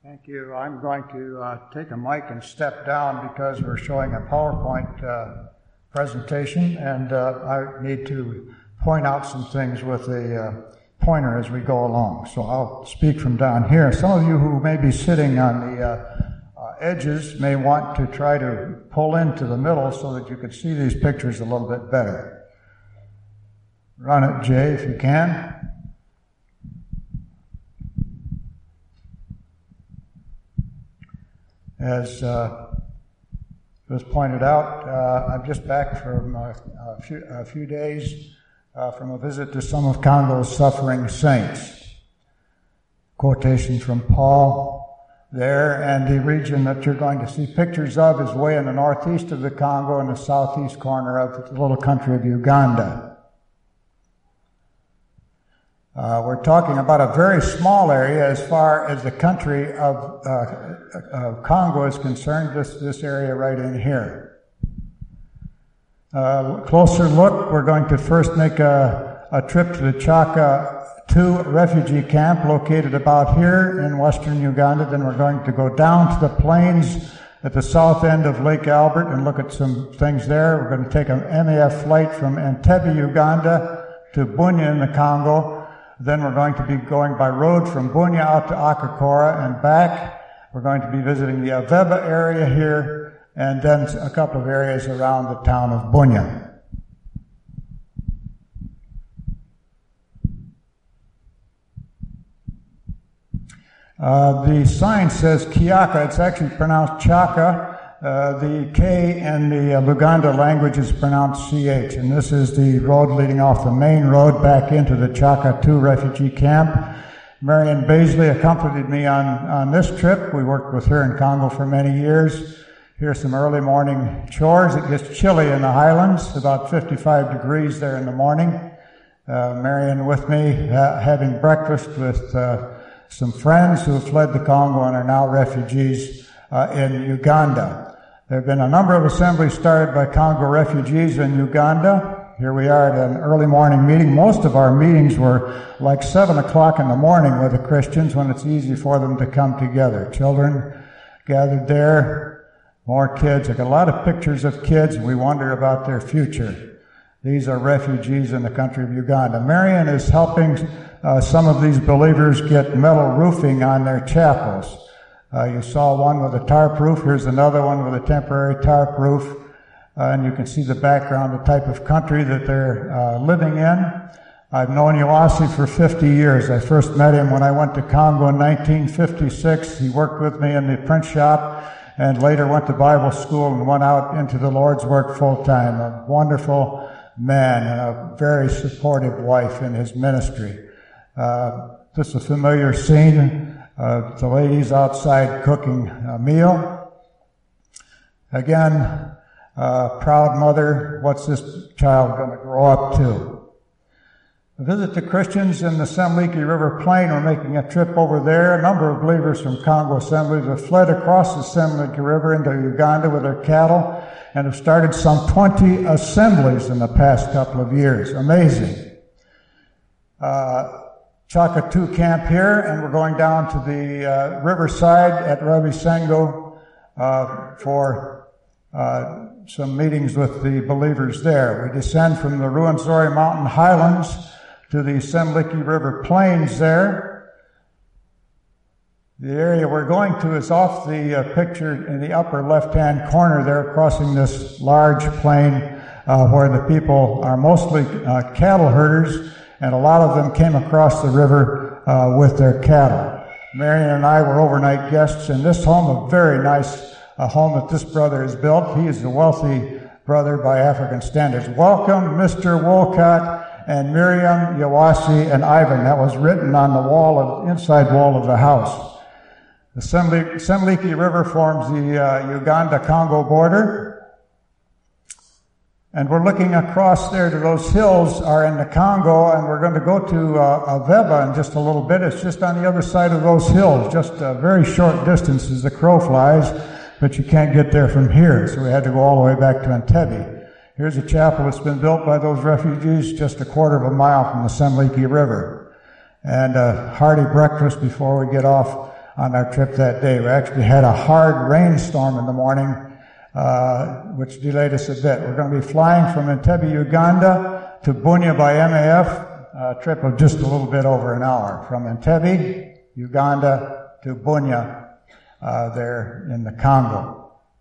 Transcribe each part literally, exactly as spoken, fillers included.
Thank you. I'm going to uh, take a mic and step down because we're showing a PowerPoint uh, presentation, and uh, I need to point out some things with the uh, pointer as we go along. So I'll speak from down here. Some of you who may be sitting on the uh, uh, edges may want to try to pull into the middle so that you can see these pictures a little bit better. Run it, Jay, if you can. As uh, was pointed out, uh, I'm just back from uh, a, few, a few days uh, from a visit to some of Congo's suffering saints. Quotation from Paul there, and the region that you're going to see pictures of is way in the northeast of the Congo and the southeast corner of the little country of Uganda. Uh, we're talking about a very small area as far as the country of, uh, of Congo is concerned, this, this area right in here. Uh, closer look, we're going to first make a, a trip to the Chaka two refugee camp located about here in western Uganda. Then we're going to go down to the plains at the south end of Lake Albert and look at some things there. We're going to take an M A F flight from Entebbe, Uganda to Bunia in the Congo. Then we're going to be going by road from Bunia out to Akakora and back. We're going to be visiting the Aveba area here, and then a couple of areas around the town of Bunia. Uh, the sign says Kiaka. It's actually pronounced Chaka. Uh, the K in the uh, Luganda language is pronounced C H, and this is the road leading off the main road back into the Chaka two refugee camp. Marion Baisley accompanied me on, on this trip. We worked with her in Congo for many years. Here's some early morning chores. It gets chilly in the highlands, about fifty-five degrees there in the morning. Uh, Marion with me uh, having breakfast with uh, some friends who have fled the Congo and are now refugees uh, in Uganda. There have been a number of assemblies started by Congo refugees in Uganda. Here we are at an early morning meeting. Most of our meetings were like seven o'clock in the morning with the Christians when it's easy for them to come together. Children gathered there, more kids. I got a lot of pictures of kids, and we wonder about their future. These are refugees in the country of Uganda. Marion is helping uh, some of these believers get metal roofing on their chapels. Uh, you saw one with a tarp roof. Here's another one with a temporary tarp roof. Uh, and you can see the background, the type of country that they're uh, living in. I've known Yawasi for fifty years. I first met him when I went to Congo in nineteen fifty-six. He worked with me in the print shop and later went to Bible school and went out into the Lord's work full time. A wonderful man and a very supportive wife in his ministry. Uh, this is a familiar scene. Uh, the ladies outside cooking a meal. Again, uh, proud mother, what's this child going to grow up to? A visit to Christians in the Semliki River Plain. We're making a trip over there. A number of believers from Congo assemblies have fled across the Semliki River into Uganda with their cattle and have started some twenty assemblies in the past couple of years. Amazing. Uh, Chaka two camp here, and we're going down to the uh, riverside at Rabisengo uh, for uh, some meetings with the believers there. We descend from the Ruwenzori Mountain highlands to the Semliki River plains there. The area we're going to is off the uh, picture in the upper left-hand corner there, crossing this large plain uh, where the people are mostly uh, cattle herders, and a lot of them came across the river uh, with their cattle. Marion and I were overnight guests in this home, a very nice uh, home that this brother has built. He is a wealthy brother by African standards. Welcome, Mister Wolcott and Miriam, Yawasi, and Ivan. That was written on the wall of inside wall of the house. The Semliki River forms the uh, Uganda-Congo border. And we're looking across there to those hills are in the Congo, and we're going to go to uh, Aveba in just a little bit. It's just on the other side of those hills, just a very short distance as the crow flies, but you can't get there from here, so we had to go all the way back to Entebbe. Here's a chapel that's been built by those refugees just a quarter of a mile from the Semliki River. And a hearty breakfast before we get off on our trip that day. We actually had a hard rainstorm in the morning, uh, which delayed us a bit. We're going to be flying from Entebbe, Uganda to Bunia by M A F, a trip of just a little bit over an hour. From Entebbe, Uganda to Bunia, uh, there in the Congo.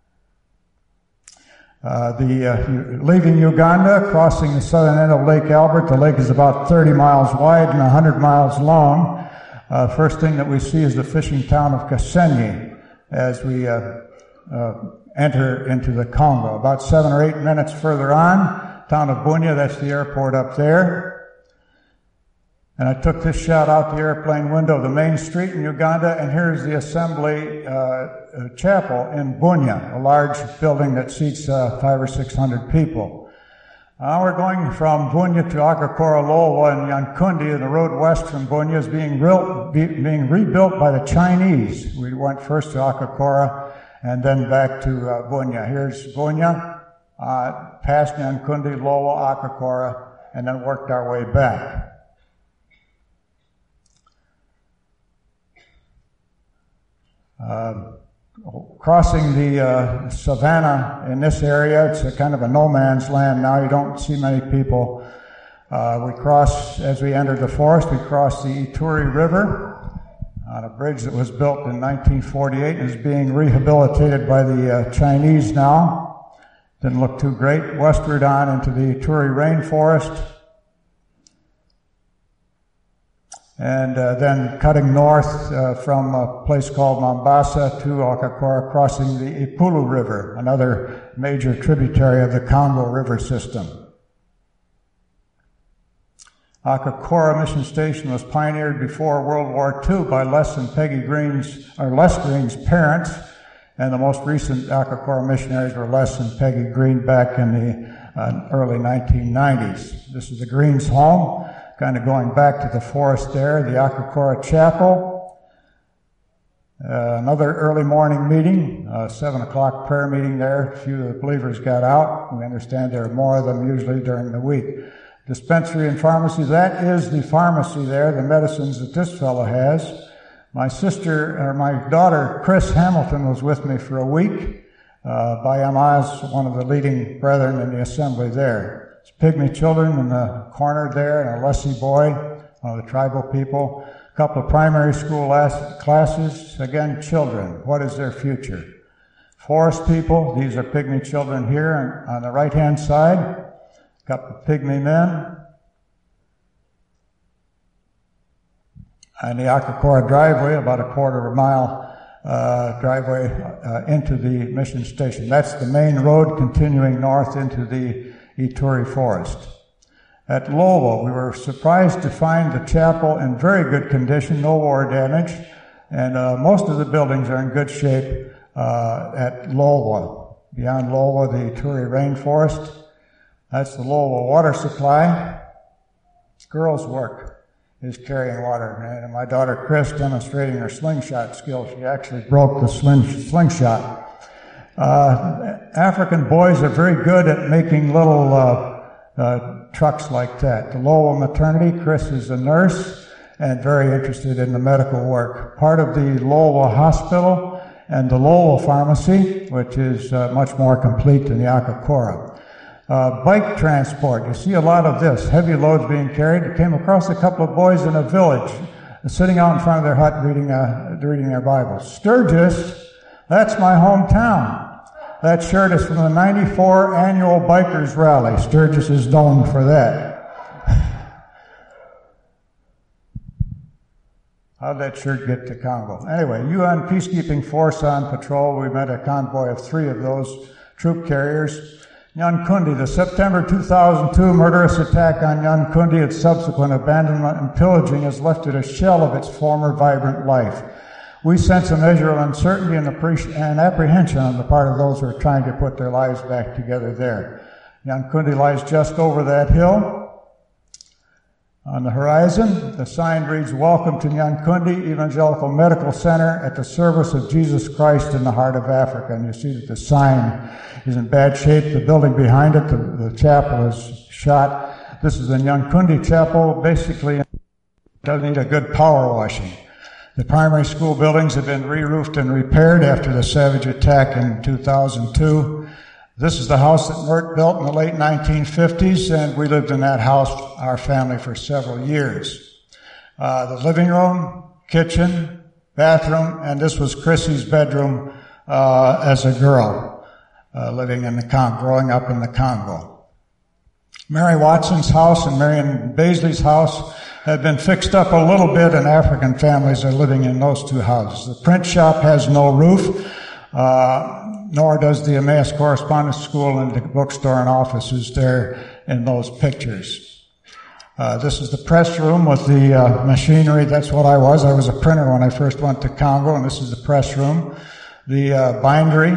Uh, the, uh, leaving Uganda, crossing the southern end of Lake Albert. The lake is about thirty miles wide and one hundred miles long. Uh, first thing that we see is the fishing town of Kasenyi as we, uh, uh, enter into the Congo. About seven or eight minutes further on, town of Bunia, that's the airport up there. And I took this shot out the airplane window of the main street in Uganda, and here's the assembly, uh, uh chapel in Bunia, a large building that seats uh, five or six hundred people. Now we're going from Bunia to Akakora Lowa in Nyankundi, and the road west from Bunia is being, real, be, being rebuilt by the Chinese. We went first to Akakora and then back to uh, Bunia. Here's Bunia, uh, past Nyankundi, Lowa, Akakora, and then worked our way back. Uh, crossing the uh, savannah in this area, it's a kind of a no man's land now. You don't see many people. Uh, we cross, as we entered the forest, we crossed the Ituri River on a bridge that was built in nineteen forty-eight and is being rehabilitated by the uh, Chinese now. Didn't look too great. Westward on into the Ituri rainforest. And uh, then cutting north uh, from a place called Mombasa to Akakora, crossing the Ipulu River, another major tributary of the Congo River system. Akakora Mission Station was pioneered before World War Two by Les and Peggy Green's, or Les Green's parents, and the most recent Akakora missionaries were Les and Peggy Green back in the uh, early nineteen nineties. This is the Green's home. Kind of going back to the forest there, the Akakora Chapel. Uh, another early morning meeting, uh, seven o'clock prayer meeting there. A few of the believers got out. We understand there are more of them usually during the week. Dispensary and pharmacy, that is the pharmacy there, the medicines that this fellow has. My sister, or my daughter, Chris Hamilton, was with me for a week. Uh, Bayamaz, one of the leading brethren in the assembly there. It's pygmy children in the corner there, and a Lessie boy, one of the tribal people. A couple of primary school classes. Again, children. What is their future? Forest people. These are pygmy children here on the right-hand side. A couple of pygmy men. And the Akakora driveway, about a quarter of a mile uh, driveway uh, into the mission station. That's the main road continuing north into the Ituri Forest. At Lowo, we were surprised to find the chapel in very good condition, no war damage, and uh, most of the buildings are in good shape uh, at Lowo. Beyond Lowo, the Ituri rainforest. That's the Lowo water supply. Girls' work is carrying water, and my daughter Chris demonstrating her slingshot skill. She actually broke the sling, slingshot. Uh, African boys are very good at making little uh, uh, trucks like that. The Lowo maternity, Chris is a nurse and very interested in the medical work. Part of the Lowo hospital and the Lowo pharmacy, which is uh, much more complete than the Akakora. Uh, bike transport, you see a lot of this, heavy loads being carried. I came across a couple of boys in a village sitting out in front of their hut reading, uh, reading their Bibles. Sturgis, that's my hometown. That shirt is from the ninety-four annual Bikers Rally. Sturgis is known for that. How'd that shirt get to Congo? Anyway, U N peacekeeping force on patrol. We met a convoy of three of those troop carriers. Nyankundi, the September two thousand two murderous attack on Nyankundi, its subsequent abandonment and pillaging has left it a shell of its former vibrant life. We sense a measure of uncertainty and, and apprehension on the part of those who are trying to put their lives back together there. Nyankundi lies just over that hill. On the horizon, the sign reads, "Welcome to Nyankundi Evangelical Medical Center at the service of Jesus Christ in the heart of Africa." And you see that the sign is in bad shape. The building behind it, the, the chapel, is shot. This is the Nyankundi Chapel. Basically, it doesn't need a good power washing. The primary school buildings have been re-roofed and repaired after the savage attack in two thousand two. This is the house that Mert built in the late nineteen fifties, and we lived in that house, our family, for several years. Uh, the living room, kitchen, bathroom, and this was Chrissy's bedroom uh, as a girl, uh, living in the Congo, growing up in the Congo. Mary Watson's house and Marion Baisley's house have been fixed up a little bit, and African families are living in those two houses. The print shop has no roof, uh, nor does the Emmaus Correspondence School, and the bookstore and offices there in those pictures. Uh, this is the press room with the uh, machinery. That's what I was. I was a printer when I first went to Congo, and this is the press room. The uh, bindery,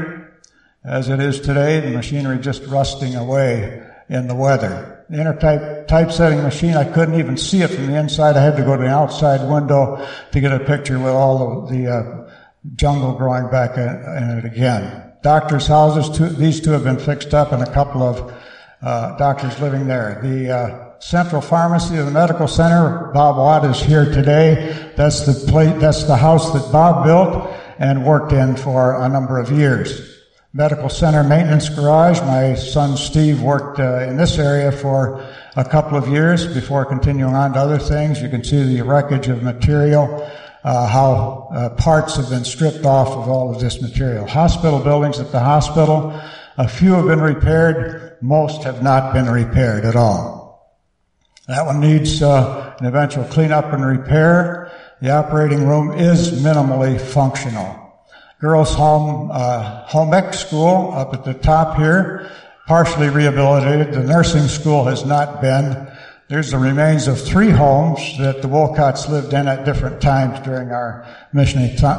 as it is today, the machinery just rusting away in the weather. The intertype typesetting machine, I couldn't even see it from the inside. I had to go to the outside window to get a picture with all the, the uh, jungle growing back in, in it again. Doctors' houses, two, these two have been fixed up, and a couple of uh, doctors living there. The uh, Central Pharmacy of the Medical Center, Bob Watt is here today. That's the place, that's the house that Bob built and worked in for a number of years. Medical Center Maintenance Garage, my son Steve worked uh, in this area for a couple of years before continuing on to other things. You can see the wreckage of material. Uh, how uh, parts have been stripped off of all of this material. Hospital buildings at the hospital, a few have been repaired, most have not been repaired at all. That one needs uh, an eventual cleanup and repair. The operating room is minimally functional. Girls' home, uh, home ec school up at the top here, partially rehabilitated. The nursing school has not been. There's the remains of three homes that the Wolcotts lived in at different times during our mission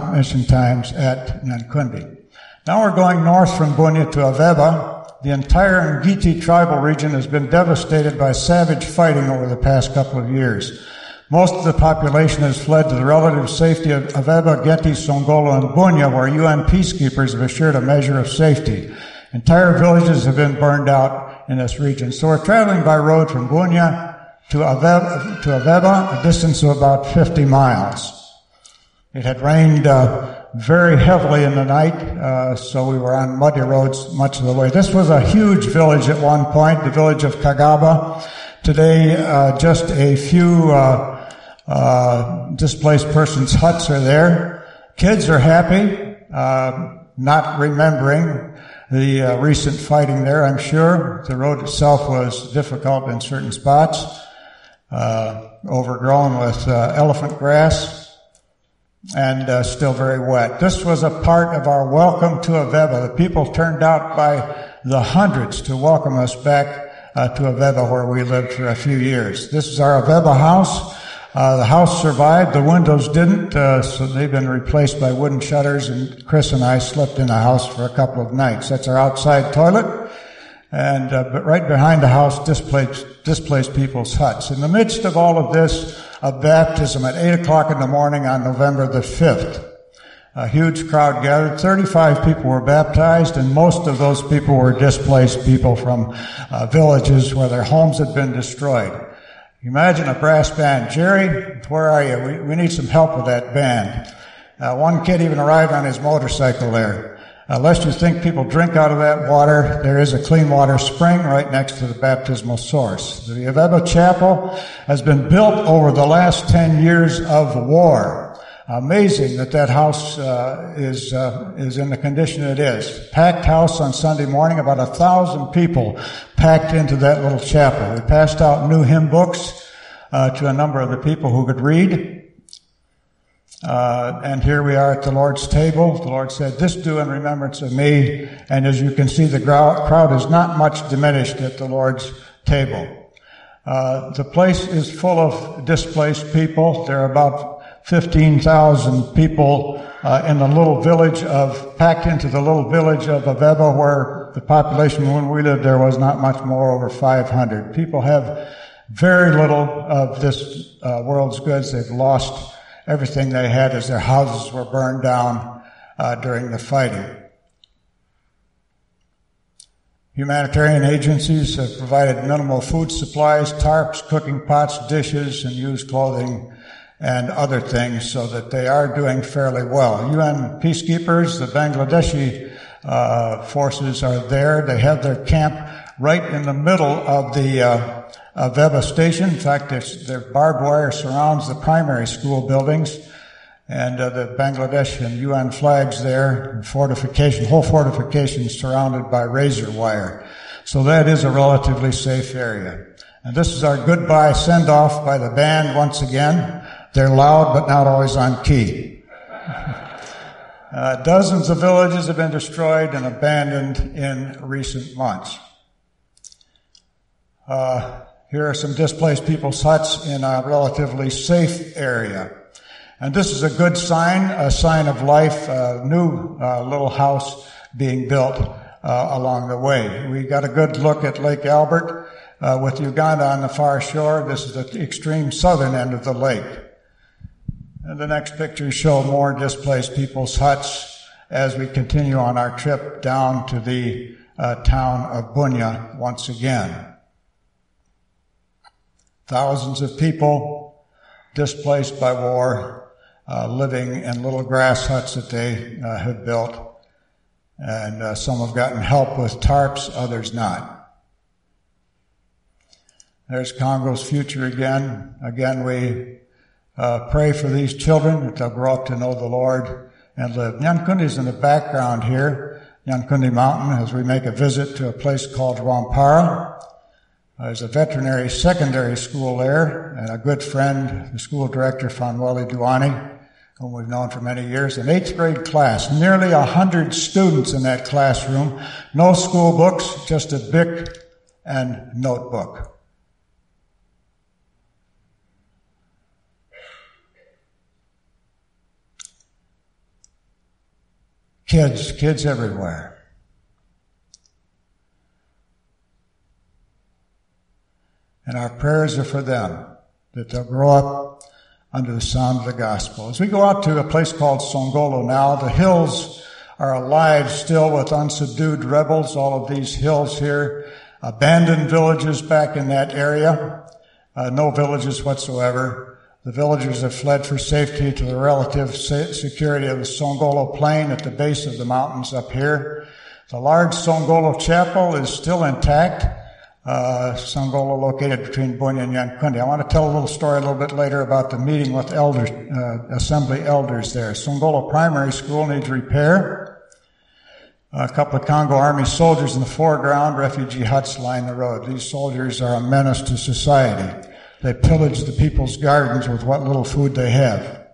times at Nyankundi. Now we're going north from Bunia to Aveba. The entire Ngiti tribal region has been devastated by savage fighting over the past couple of years. Most of the population has fled to the relative safety of Aveba, Geti, Songolo, and Bunia, where U N peacekeepers have assured a measure of safety. Entire villages have been burned out in this region. So we're traveling by road from Bunia to Aveba, to Aveba, a distance of about fifty miles. It had rained uh, very heavily in the night, uh, so we were on muddy roads much of the way. This was a huge village at one point, the village of Kagaba. Today, uh, just a few uh, uh, displaced persons' huts are there. Kids are happy, uh, not remembering the uh, recent fighting there, I'm sure. The road itself was difficult in certain spots. Uh, overgrown with uh, elephant grass and uh, still very wet. This was a part of our welcome to Aveba. The people turned out by the hundreds to welcome us back uh, to Aveba, where we lived for a few years. This is our Aveba house. Uh, the house survived. The windows didn't, uh, so they've been replaced by wooden shutters, and Chris and I slept in the house for a couple of nights. That's our outside toilet. And uh, but right behind the house, displaced, displaced people's huts. In the midst of all of this, a baptism at eight o'clock in the morning on November the fifth. A huge crowd gathered. thirty-five people were baptized, and most of those people were displaced people from uh, villages where their homes had been destroyed. Imagine a brass band. Jerry, where are you? We, we need some help with that band. Uh, one kid even arrived on his motorcycle there. Uh, lest you think people drink out of that water, there is a clean water spring right next to the baptismal source. The Aveba Chapel has been built over the last ten years of war. Amazing that that house uh, is uh, is in the condition it is. Packed house on Sunday morning, about a thousand people packed into that little chapel. We passed out new hymn books uh, to a number of the people who could read. Uh, and here we are at the Lord's table. The Lord said, "This do in remembrance of me." And as you can see, the crowd is not much diminished at the Lord's table. Uh, the place is full of displaced people. There are about fifteen thousand people uh, in the little village of, packed into the little village of Aveba, where the population when we lived there was not much more, over five hundred. People have very little of this uh, world's goods. They've lost everything they had as their houses were burned down uh, during the fighting. Humanitarian agencies have provided minimal food supplies, tarps, cooking pots, dishes, and used clothing and other things, so that they are doing fairly well. U N peacekeepers, the Bangladeshi uh, forces are there. They have their camp right in the middle of the uh, uh, Veba station. In fact, their barbed wire surrounds the primary school buildings, and uh, the Bangladesh and U N flags there, fortification, whole fortification surrounded by razor wire. So that is a relatively safe area. And this is our goodbye send-off by the band once again. They're loud, but not always on key. uh, dozens of villages have been destroyed and abandoned in recent months. Uh, here are some displaced people's huts in a relatively safe area. And this is a good sign, a sign of life, a new uh, little house being built uh, along the way. We got a good look at Lake Albert uh, with Uganda on the far shore. This is the extreme southern end of the lake. And the next pictures show more displaced people's huts as we continue on our trip down to the uh, town of Bunia once again. Thousands of people displaced by war, uh, living in little grass huts that they uh, have built. And uh, some have gotten help with tarps, others not. There's Congo's future again. Again, we Uh, pray for these children that they'll grow up to know the Lord and live. Nyankundi's in the background here, Nyankundi Mountain, as we make a visit to a place called Rwampara. Uh, there's a veterinary secondary school there, and a good friend, the school director, Fanweli Duani, whom we've known for many years. An eighth grade class, nearly a hundred students in that classroom. No school books, just a Bic and notebook. Kids, kids everywhere. And our prayers are for them, that they'll grow up under the sound of the gospel. As we go out to a place called Songolo now, the hills are alive still with unsubdued rebels, all of these hills here, abandoned villages back in that area, uh, no villages whatsoever. The villagers have fled for safety to the relative security of the Songolo Plain at the base of the mountains up here. The large Songolo Chapel is still intact. Uh, Songolo located between Bunia and Nyankundi. I want to tell a little story a little bit later about the meeting with elders, uh, assembly elders there. Songolo Primary School needs repair. A couple of Congo Army soldiers in the foreground, refugee huts line the road. These soldiers are a menace to society. They pillage the people's gardens with what little food they have.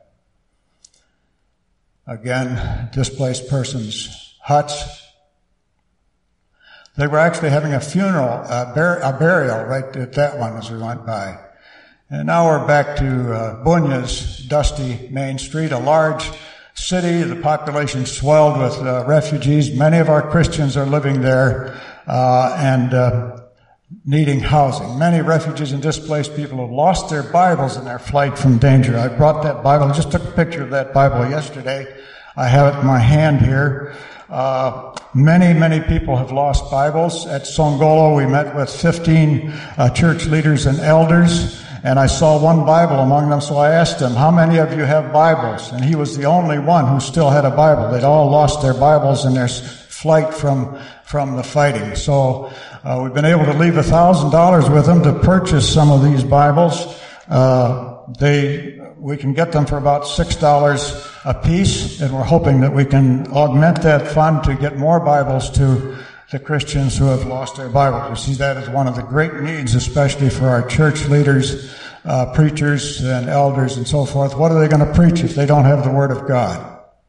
Again, displaced persons' huts. They were actually having a funeral, a, bur- a burial right at that one as we went by. And now we're back to uh, Bunya's dusty main street, a large city. The population swelled with uh, refugees. Many of our Christians are living there uh, and uh, needing housing. Many refugees and displaced people have lost their Bibles in their flight from danger. I brought that Bible. I just took a picture of that Bible yesterday. I have it in my hand here. Uh, many, many people have lost Bibles. At Songolo, we met with fifteen uh, church leaders and elders, and I saw one Bible among them, so I asked him, how many of you have Bibles? And he was the only one who still had a Bible. They'd all lost their Bibles in their flight from from the fighting. So uh, we've been able to leave a thousand dollars with them to purchase some of these Bibles. Uh, they we can get them for about six dollars a piece, and we're hoping that we can augment that fund to get more Bibles to the Christians who have lost their Bibles. We see that as one of the great needs, especially for our church leaders, uh, preachers and elders and so forth. What are they going to preach if they don't have the Word of God?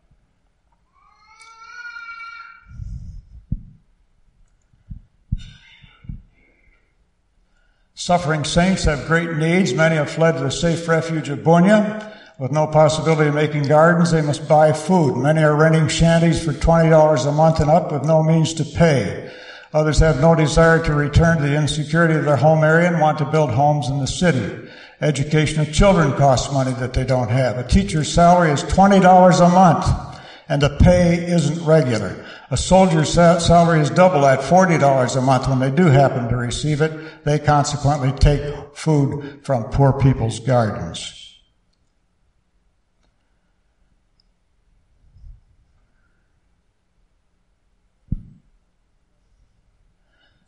Suffering saints have great needs. Many have fled to the safe refuge of Bunia. With no possibility of making gardens, they must buy food. Many are renting shanties for twenty dollars a month and up with no means to pay. Others have no desire to return to the insecurity of their home area and want to build homes in the city. Education of children costs money that they don't have. A teacher's salary is twenty dollars a month, and the pay isn't regular. A soldier's salary is double at forty dollars a month. When they do happen to receive it, they consequently take food from poor people's gardens.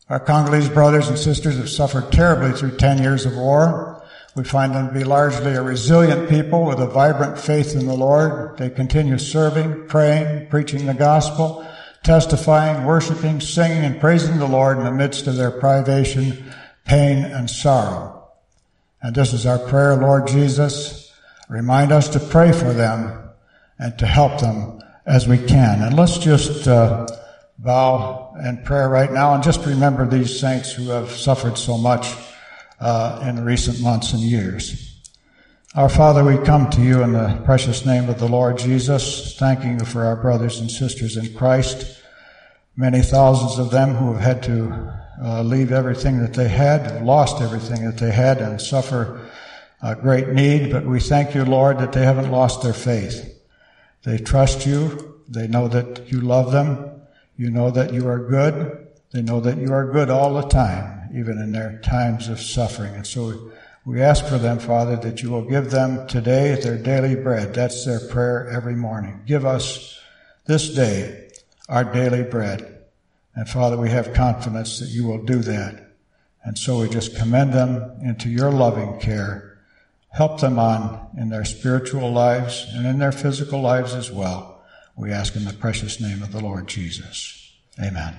Our Congolese brothers and sisters have suffered terribly through ten years of war. We find them to be largely a resilient people with a vibrant faith in the Lord. They continue serving, praying, preaching the gospel, testifying, worshiping, singing, and praising the Lord in the midst of their privation, pain, and sorrow. And this is our prayer, Lord Jesus. Remind us to pray for them and to help them as we can. And let's just uh, bow in prayer right now and just remember these saints who have suffered so much uh, in recent months and years. Our Father, we come to you in the precious name of the Lord Jesus, thanking you for our brothers and sisters in Christ, many thousands of them who have had to uh, leave everything that they had, have lost everything that they had, and suffer a great need. But we thank you, Lord, that they haven't lost their faith. They trust you. They know that you love them. You know that you are good. They know that you are good all the time, even in their times of suffering. And so we ask for them, Father, that you will give them today their daily bread. That's their prayer every morning. Give us this day our daily bread. And Father, we have confidence that you will do that. And so we just commend them into your loving care. Help them on in their spiritual lives and in their physical lives as well. We ask in the precious name of the Lord Jesus. Amen.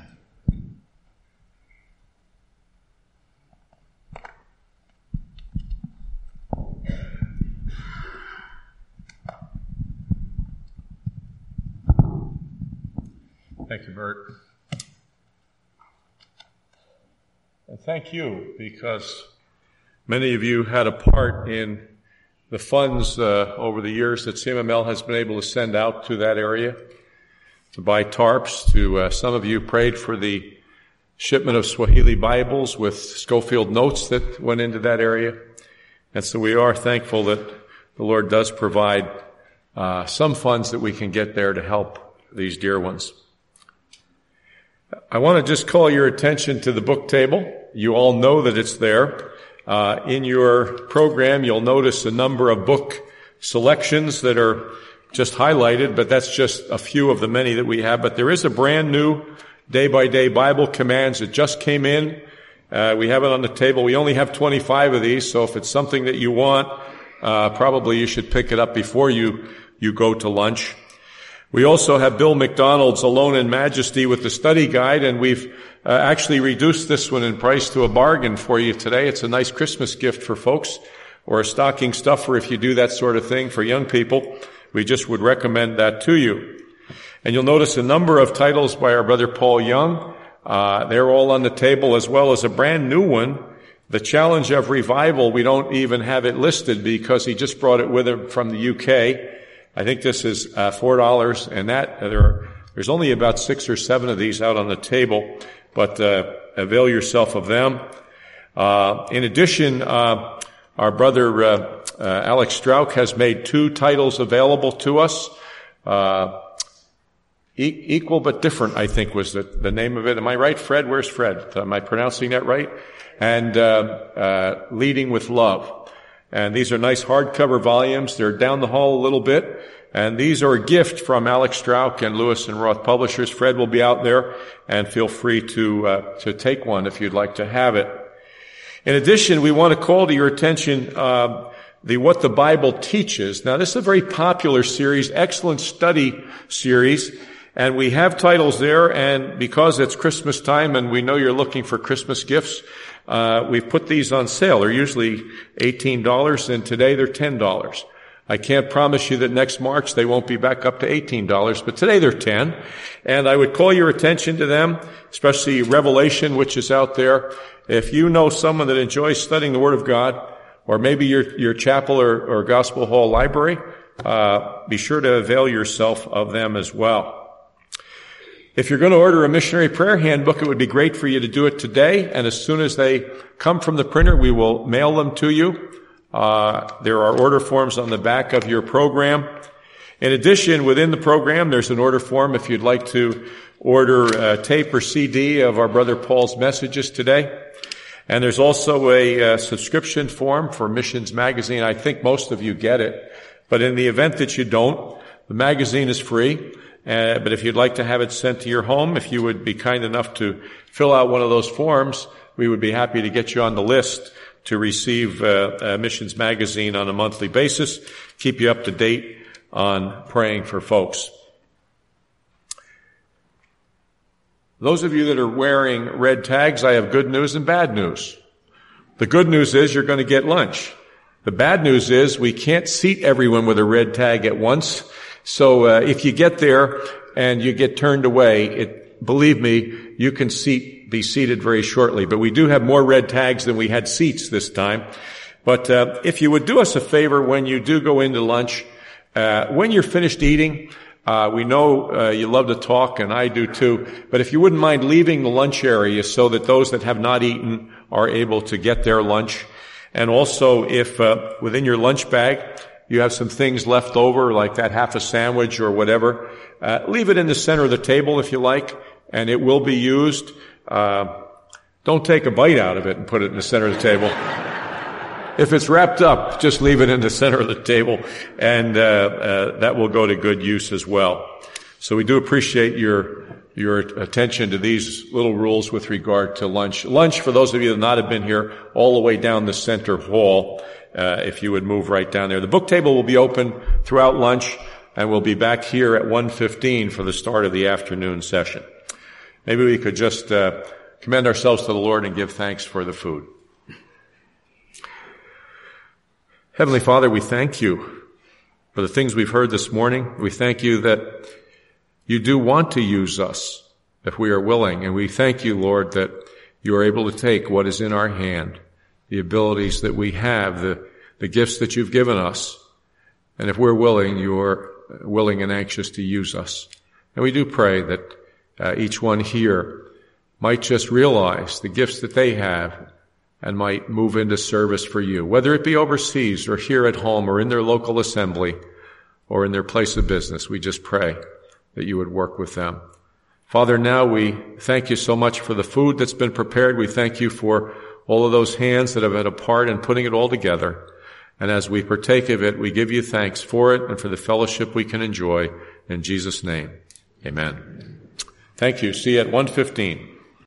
Thank you, Bert. And thank you, because many of you had a part in the funds uh, over the years that C M M L has been able to send out to that area to buy tarps. To uh, some of you prayed for the shipment of Swahili Bibles with Schofield notes that went into that area. And so we are thankful that the Lord does provide uh, some funds that we can get there to help these dear ones. I want to just call your attention to the book table. You all know that it's there. Uh, in your program, you'll notice a number of book selections that are just highlighted, but that's just a few of the many that we have. But there is a brand new day-by-day Bible commands that just came in. Uh, we have it on the table. We only have twenty-five of these, so if it's something that you want, uh, probably you should pick it up before you, you go to lunch. We also have Bill McDonald's Alone in Majesty with the study guide, and we've uh, actually reduced this one in price to a bargain for you today. It's a nice Christmas gift for folks, or a stocking stuffer if you do that sort of thing for young people. We just would recommend that to you. And you'll notice a number of titles by our brother Paul Young. Uh, they're all on the table, as well as a brand new one, The Challenge of Revival. We don't even have it listed because he just brought it with him from the U K. I think this is uh, four dollars, and that uh, there are, there's only about six or seven of these out on the table, but uh, avail yourself of them. Uh, in addition, uh, our brother uh, uh, Alex Strauch has made two titles available to us. Uh, e- equal but different, I think, was the, the name of it. Am I right, Fred? Where's Fred? Am I pronouncing that right? And uh, uh, Leading with Love. And these are nice hardcover volumes. They're down the hall a little bit. And these are a gift from Alex Strauch and Lewis and Roth Publishers. Fred will be out there, and feel free to uh, to take one if you'd like to have it. In addition, we want to call to your attention uh, the What the Bible Teaches. Now, this is a very popular series, excellent study series. And we have titles there, and because it's Christmas time and we know you're looking for Christmas gifts, Uh, we've put these on sale. They're usually eighteen dollars, and today they're ten dollars. I can't promise you that next March they won't be back up to eighteen dollars, but today they're ten. And I would call your attention to them, especially Revelation, which is out there. If you know someone that enjoys studying the Word of God, or maybe your, your chapel or, or gospel hall library, uh, be sure to avail yourself of them as well. If you're going to order a missionary prayer handbook, it would be great for you to do it today. And as soon as they come from the printer, we will mail them to you. Uh, there are order forms on the back of your program. In addition, within the program, there's an order form if you'd like to order a tape or C D of our brother Paul's messages today. And there's also a uh, subscription form for Missions Magazine. I think most of you get it. But in the event that you don't, the magazine is free. Uh, but if you'd like to have it sent to your home, if you would be kind enough to fill out one of those forms, we would be happy to get you on the list to receive uh, uh, Missions Magazine on a monthly basis, keep you up to date on praying for folks. Those of you that are wearing red tags, I have good news and bad news. The good news is you're going to get lunch. The bad news is we can't seat everyone with a red tag at once. So uh, if you get there and you get turned away, it, believe me, you can seat, be seated very shortly. But we do have more red tags than we had seats this time. But uh, if you would do us a favor when you do go into lunch, uh, when you're finished eating, Uh, we know uh, you love to talk, and I do too, but if you wouldn't mind leaving the lunch area so that those that have not eaten are able to get their lunch. And also, if uh, within your lunch bag you have some things left over, like that half a sandwich or whatever, uh, leave it in the center of the table if you like, and it will be used. Uh, don't take a bite out of it and put it in the center of the table. If it's wrapped up, just leave it in the center of the table, and uh, uh that will go to good use as well. So we do appreciate your your attention to these little rules with regard to lunch. Lunch, for those of you that not have been here, all the way down the center hall, uh, if you would move right down there. The book table will be open throughout lunch, and we'll be back here at one fifteen for the start of the afternoon session. Maybe we could just uh, commend ourselves to the Lord and give thanks for the food. Heavenly Father, we thank you for the things we've heard this morning. We thank you that you do want to use us if we are willing. And we thank you, Lord, that you are able to take what is in our hand, the abilities that we have, the, the gifts that you've given us. And if we're willing, you are willing and anxious to use us. And we do pray that uh, each one here might just realize the gifts that they have and might move into service for you, whether it be overseas or here at home or in their local assembly or in their place of business. We just pray that you would work with them. Father, now we thank you so much for the food that's been prepared. We thank you for all of those hands that have had a part in putting it all together. And as we partake of it, we give you thanks for it and for the fellowship we can enjoy. In Jesus' name, amen. Thank you. See you at one fifteen.